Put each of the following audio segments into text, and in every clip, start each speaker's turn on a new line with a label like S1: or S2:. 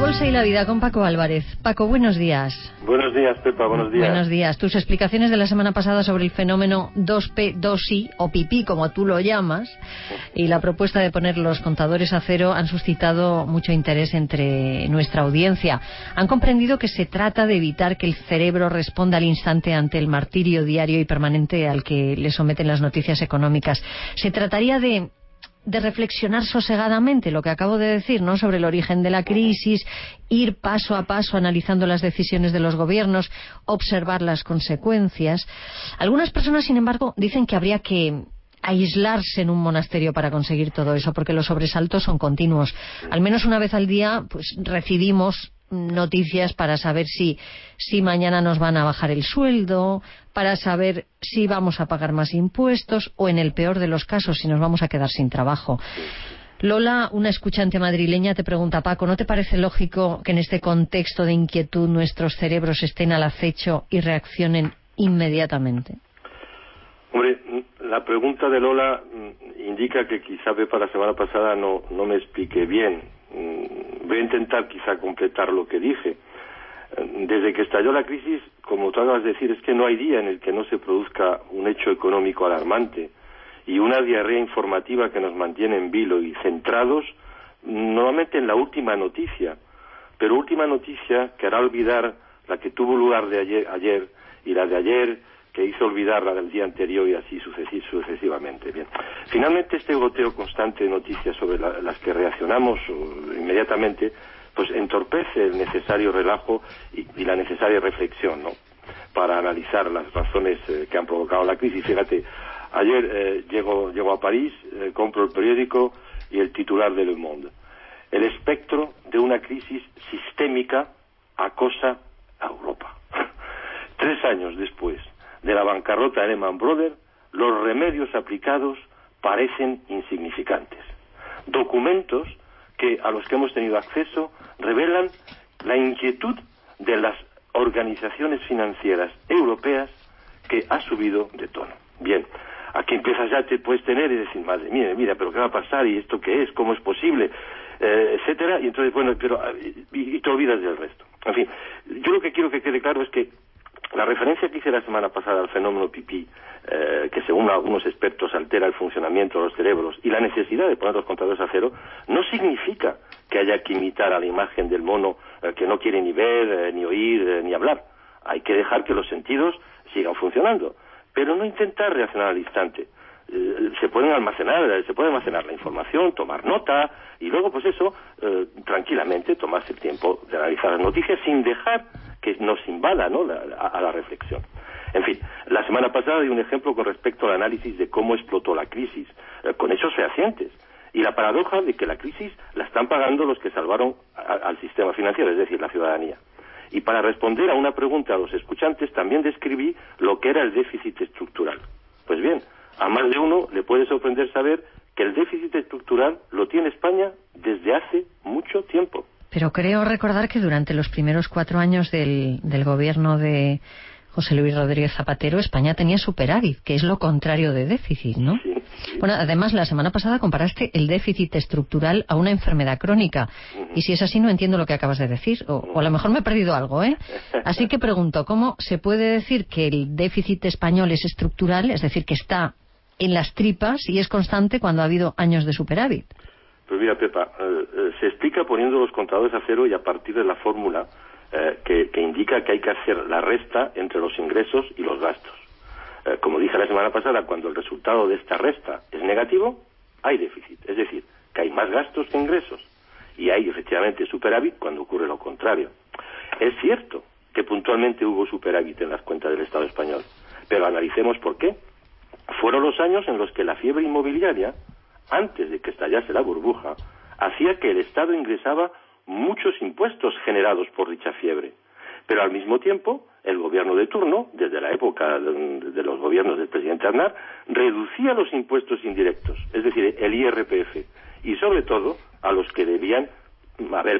S1: Bolsa y la Vida con Paco Álvarez. Paco, buenos días.
S2: Buenos días, Pepa, buenos días.
S1: Buenos días. Tus explicaciones de la semana pasada sobre el fenómeno 2P, 2I, o pipí, como tú lo llamas, y la propuesta de poner los contadores a cero han suscitado mucho interés entre nuestra audiencia. Han comprendido que se trata de evitar que el cerebro responda al instante ante el martirio diario y permanente al que le someten las noticias económicas. Se trataría de reflexionar sosegadamente, lo que acabo de decir, ¿no?, sobre el origen de la crisis, ir paso a paso analizando las decisiones de los gobiernos, observar las consecuencias. Algunas personas, sin embargo, dicen que habría que aislarse en un monasterio para conseguir todo eso, porque los sobresaltos son continuos. Al menos una vez al día, pues recibimos noticias para saber si mañana nos van a bajar el sueldo, para saber si vamos a pagar más impuestos o, en el peor de los casos, si nos vamos a quedar sin trabajo. Lola, una escuchante madrileña, te pregunta: Paco, ¿no te parece lógico que en este contexto de inquietud nuestros cerebros estén al acecho y reaccionen inmediatamente?
S2: Hombre, la pregunta de Lola indica que quizá, Pepa, la semana pasada no me expliqué bien. Voy a intentar quizá completar lo que dije. Desde que estalló la crisis, como tú acabas de decir, es que no hay día en el que no se produzca un hecho económico alarmante y una diarrea informativa que nos mantiene en vilo y centrados normalmente en la última noticia, pero última noticia que hará olvidar la que tuvo lugar de ayer y la de ayer que hizo olvidar la del día anterior, y así sucesivamente. Bien. Finalmente, este goteo constante de noticias sobre las que reaccionamos inmediatamente, pues entorpece el necesario relajo y la necesaria reflexión, ¿no?, para analizar las razones que han provocado la crisis. Fíjate, ayer llego a París, compro el periódico y el titular de Le Monde: el espectro de una crisis sistémica acosa a Europa. 3 años después de la bancarrota de Lehman Brothers, los remedios aplicados parecen insignificantes. Documentos a los que hemos tenido acceso revelan la inquietud de las organizaciones financieras europeas, que ha subido de tono. Bien, aquí empiezas ya, te puedes tener y decir: madre mía, mira, pero ¿qué va a pasar? ¿Y esto qué es? ¿Cómo es posible? Etcétera. Y entonces, bueno, y te olvidas del resto. En fin, yo lo que quiero que quede claro es que la referencia que hice la semana pasada al fenómeno pipí, que según algunos expertos altera el funcionamiento de los cerebros, y la necesidad de poner los contadores a cero, no significa que haya que imitar a la imagen del mono que no quiere ni ver, ni oír, ni hablar. Hay que dejar que los sentidos sigan funcionando, pero no intentar reaccionar al instante. Se puede almacenar la información, tomar nota y luego, pues eso, tranquilamente tomarse el tiempo de analizar las noticias sin dejar que nos invada, ¿no?, a la reflexión. En fin, la semana pasada di un ejemplo con respecto al análisis de cómo explotó la crisis, con hechos fehacientes, y la paradoja de que la crisis la están pagando los que salvaron al sistema financiero, es decir, la ciudadanía. Y para responder a una pregunta a los escuchantes, también describí lo que era el déficit estructural. Pues bien, a más de uno le puede sorprender saber que el déficit estructural lo tiene España desde hace mucho tiempo.
S1: Pero creo recordar que durante los primeros 4 años del gobierno de José Luis Rodríguez Zapatero, España tenía superávit, que es lo contrario de déficit, ¿no?
S2: Sí.
S1: Bueno, además, la semana pasada comparaste el déficit estructural a una enfermedad crónica. Y si es así, no entiendo lo que acabas de decir. O a lo mejor me he perdido algo, ¿eh? Así que pregunto, ¿cómo se puede decir que el déficit español es estructural, es decir, que está en las tripas y es constante cuando ha habido años de superávit?
S2: Pues mira, Pepa, se explica poniendo los contadores a cero y a partir de la fórmula que indica que hay que hacer la resta entre los ingresos y los gastos. Como dije la semana pasada, cuando el resultado de esta resta es negativo, hay déficit. Es decir, que hay más gastos que ingresos. Y hay efectivamente superávit cuando ocurre lo contrario. Es cierto que puntualmente hubo superávit en las cuentas del Estado español, pero analicemos por qué. Fueron los años en los que la fiebre inmobiliaria, antes de que estallase la burbuja, hacía que el Estado ingresaba muchos impuestos generados por dicha fiebre. Pero al mismo tiempo, el gobierno de turno, desde la época de los gobiernos del presidente Aznar, reducía los impuestos indirectos, es decir, el IRPF, y sobre todo a los que debían haber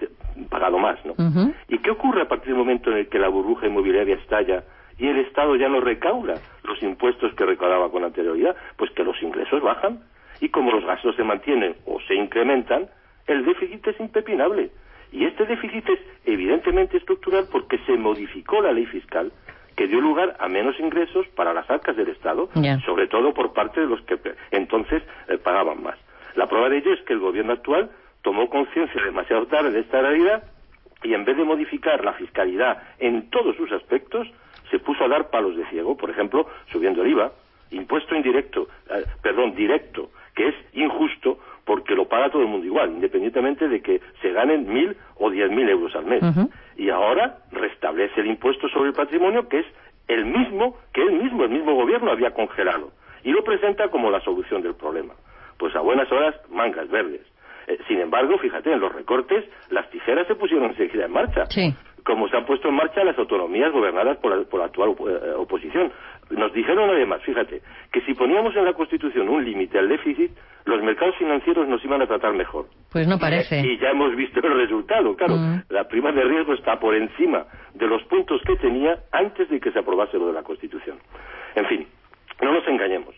S2: pagado más, ¿no?
S1: Uh-huh.
S2: ¿Y qué ocurre a partir del momento en el que la burbuja inmobiliaria estalla y el Estado ya no recauda los impuestos que recaudaba con anterioridad? Pues que los ingresos bajan, y como los gastos se mantienen o se incrementan, el déficit es impepinable. Y este déficit es evidentemente estructural porque se modificó la ley fiscal que dio lugar a menos ingresos para las arcas del Estado, sobre todo por parte de los que entonces pagaban más. La prueba de ello es que el gobierno actual tomó conciencia demasiado tarde de esta realidad y en vez de modificar la fiscalidad en todos sus aspectos, se puso a dar palos de ciego, por ejemplo, subiendo el IVA, impuesto directo, que es injusto porque lo paga todo el mundo igual, independientemente de que se ganen 1.000 o 10.000 euros al mes. Y ahora restablece el impuesto sobre el patrimonio, que es el mismo gobierno había congelado, y lo presenta como la solución del problema. Pues a buenas horas, mangas verdes. Sin embargo, fíjate, en los recortes, las tijeras se pusieron enseguida en marcha.
S1: Sí.
S2: Como se han puesto en marcha las autonomías gobernadas por la actual oposición. Nos dijeron además, fíjate, que si poníamos en la Constitución un límite al déficit, los mercados financieros nos iban a tratar mejor.
S1: Pues no parece.
S2: Y ya hemos visto el resultado, claro. La prima de riesgo está por encima de los puntos que tenía antes de que se aprobase lo de la Constitución. En fin, no nos engañemos.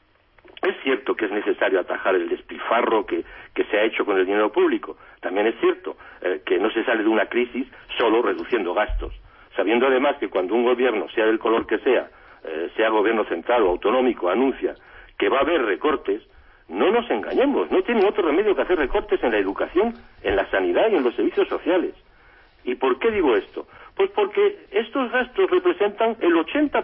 S2: Es cierto que es necesario atajar el despilfarro que se ha hecho con el dinero público. También es cierto que no se sale de una crisis solo reduciendo gastos. Sabiendo además que cuando un gobierno, sea del color que sea gobierno central o autonómico, anuncia que va a haber recortes, no nos engañemos, no tienen otro remedio que hacer recortes en la educación, en la sanidad y en los servicios sociales. ¿Y por qué digo esto? Pues porque estos gastos representan el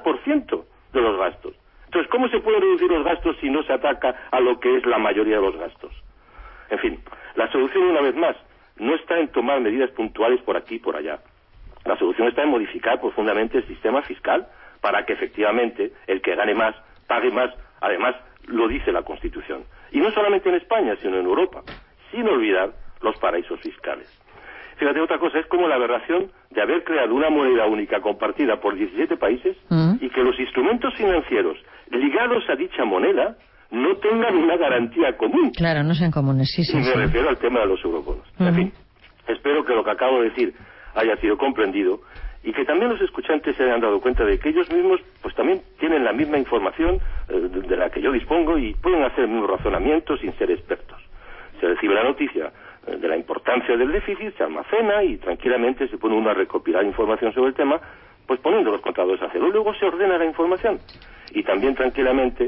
S2: 80% de los gastos. Entonces, ¿cómo se pueden reducir los gastos si no se ataca a lo que es la mayoría de los gastos? En fin, la solución, una vez más, no está en tomar medidas puntuales por aquí y por allá. La solución está en modificar profundamente el sistema fiscal para que efectivamente el que gane más, pague más. Además, lo dice la Constitución. Y no solamente en España, sino en Europa, sin olvidar los paraísos fiscales. Fíjate, otra cosa, es como la aberración de haber creado una moneda única compartida por 17 países y que los instrumentos financieros ligados a dicha moneda no tengan una garantía común.
S1: Claro, no sean comunes, sí.
S2: Y me refiero al tema de los eurobonos. En fin, espero que lo que acabo de decir haya sido comprendido y que también los escuchantes se hayan dado cuenta de que ellos mismos pues también tienen la misma información de la que yo dispongo y pueden hacer el mismo razonamiento sin ser expertos. Se recibe la noticia de la importancia del déficit, se almacena y tranquilamente se pone uno a recopilar información sobre el tema, pues poniendo los contadores a cero. Luego se ordena la información y también tranquilamente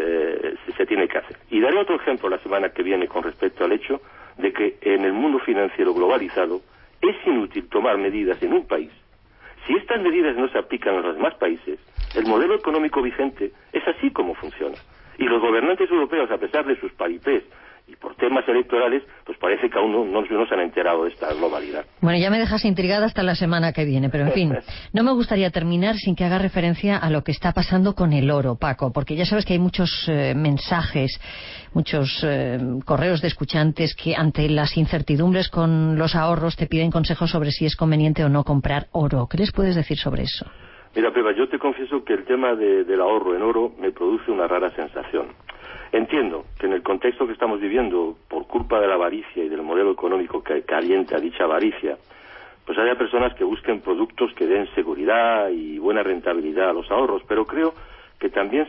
S2: se tiene que hacer. Y daré otro ejemplo la semana que viene con respecto al hecho de que en el mundo financiero globalizado es inútil tomar medidas en un país. Si estas medidas no se aplican en los demás países, el modelo económico vigente es así como funciona. Y los gobernantes europeos, a pesar de sus paripés y por temas electorales, pues parece que aún no se han enterado de esta globalidad.
S1: Bueno, ya me dejas intrigada hasta la semana que viene, pero en fin, no me gustaría terminar sin que haga referencia a lo que está pasando con el oro, Paco, porque ya sabes que hay muchos mensajes, muchos correos de escuchantes que ante las incertidumbres con los ahorros te piden consejos sobre si es conveniente o no comprar oro. ¿Qué les puedes decir sobre eso?
S2: Mira, Pepa, yo te confieso que el tema del ahorro en oro me produce una rara sensación. Entiendo que en el contexto que estamos viviendo, por culpa de la avaricia y del modelo económico que alienta dicha avaricia, pues haya personas que busquen productos que den seguridad y buena rentabilidad a los ahorros, pero creo que también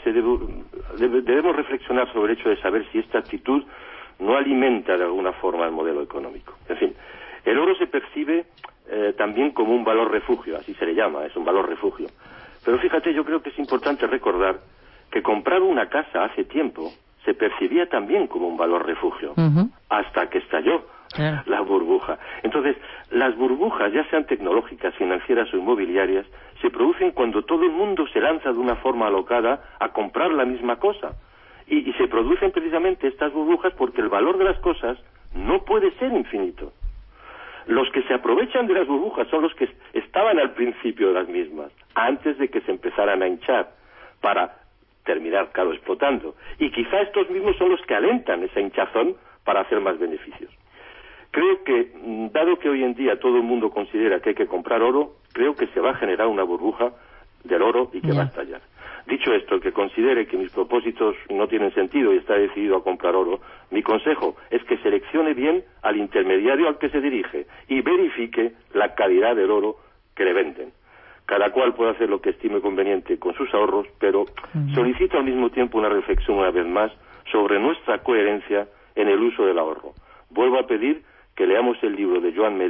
S2: debemos reflexionar sobre el hecho de saber si esta actitud no alimenta de alguna forma el modelo económico. En fin, el oro se percibe también como un valor refugio, así se le llama, es un valor refugio. Pero fíjate, yo creo que es importante recordar que comprar una casa hace tiempo se percibía también como un valor refugio, hasta que estalló la burbuja. Entonces, las burbujas, ya sean tecnológicas, financieras o inmobiliarias, se producen cuando todo el mundo se lanza de una forma alocada a comprar la misma cosa. Y se producen precisamente estas burbujas porque el valor de las cosas no puede ser infinito. Los que se aprovechan de las burbujas son los que estaban al principio de las mismas, antes de que se empezaran a hinchar, para terminar, claro, explotando. Y quizá estos mismos son los que alentan esa hinchazón para hacer más beneficios. Creo que, dado que hoy en día todo el mundo considera que hay que comprar oro, creo que se va a generar una burbuja del oro y que va a estallar. Dicho esto, el que considere que mis propósitos no tienen sentido y está decidido a comprar oro, mi consejo es que seleccione bien al intermediario al que se dirige y verifique la calidad del oro que le venden. Cada cual puede hacer lo que estime conveniente con sus ahorros, pero solicito al mismo tiempo una reflexión una vez más sobre nuestra coherencia en el uso del ahorro. Vuelvo a pedir que leamos el libro de Joan Melé,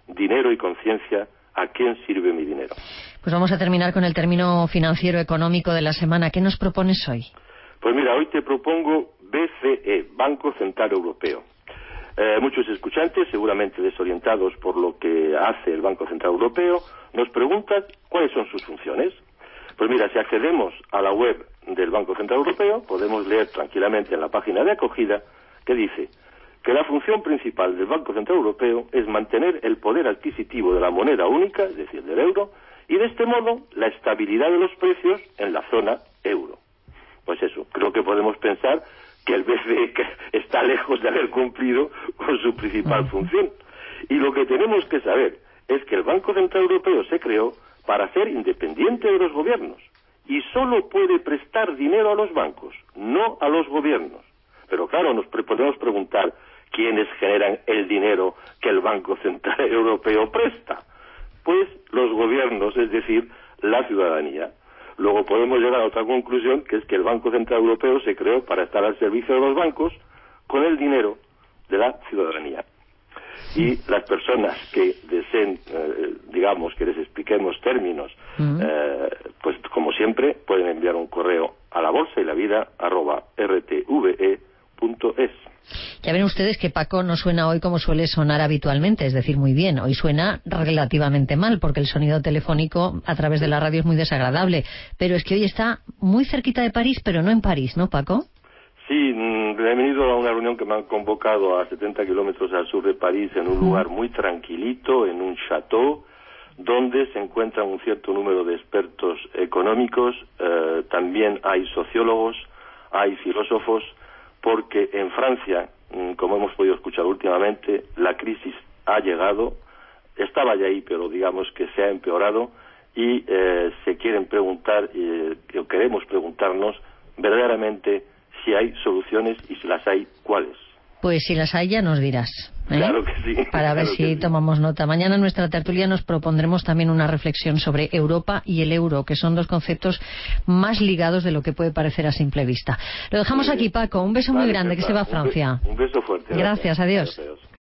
S2: dinero y conciencia, ¿a quién sirve mi dinero?
S1: Pues vamos a terminar con el término financiero económico de la semana. ¿Qué nos propones hoy?
S2: Pues mira, hoy te propongo BCE, Banco Central Europeo. Muchos escuchantes, seguramente desorientados por lo que hace el Banco Central Europeo, nos preguntan cuáles son sus funciones. Pues mira, si accedemos a la web del Banco Central Europeo, podemos leer tranquilamente en la página de acogida que dice que la función principal del Banco Central Europeo es mantener el poder adquisitivo de la moneda única, es decir, del euro, y de este modo la estabilidad de los precios en la zona euro. Pues eso, creo que podemos pensar que el BCE está lejos de haber cumplido con su principal función. Y lo que tenemos que saber es que el Banco Central Europeo se creó para ser independiente de los gobiernos y solo puede prestar dinero a los bancos, no a los gobiernos. Pero claro, nos podemos preguntar quiénes generan el dinero que el Banco Central Europeo presta. Pues los gobiernos, es decir, la ciudadanía. Luego podemos llegar a otra conclusión, que es que el Banco Central Europeo se creó para estar al servicio de los bancos con el dinero de la ciudadanía. Y las personas que deseen, digamos, que les expliquemos términos, pues como siempre, pueden enviar un correo a labolsaylavida@rtve.es.
S1: Ya ven ustedes que Paco no suena hoy como suele sonar habitualmente, es decir, muy bien. Hoy suena relativamente mal, porque el sonido telefónico a través de la radio es muy desagradable. Pero es que hoy está muy cerquita de París, pero no en París, ¿no, Paco?
S2: Sí, he venido a una reunión que me han convocado a 70 kilómetros al sur de París, en un lugar muy tranquilito, en un château, donde se encuentran un cierto número de expertos económicos, también hay sociólogos, hay filósofos, porque en Francia, como hemos podido escuchar últimamente, la crisis ha llegado, estaba ya ahí, pero digamos que se ha empeorado, y se quieren preguntar, queremos preguntarnos verdaderamente si hay soluciones y si las hay, ¿cuáles?
S1: Pues si las hay ya nos dirás, ¿eh?
S2: Claro que sí.
S1: Para ver si tomamos nota. Mañana en nuestra tertulia nos propondremos también una reflexión sobre Europa y el euro, que son dos conceptos más ligados de lo que puede parecer a simple vista. Lo dejamos aquí, Paco. Un beso muy grande, que se va a Francia.
S2: Un beso fuerte.
S1: Gracias, adiós.
S2: Adiós.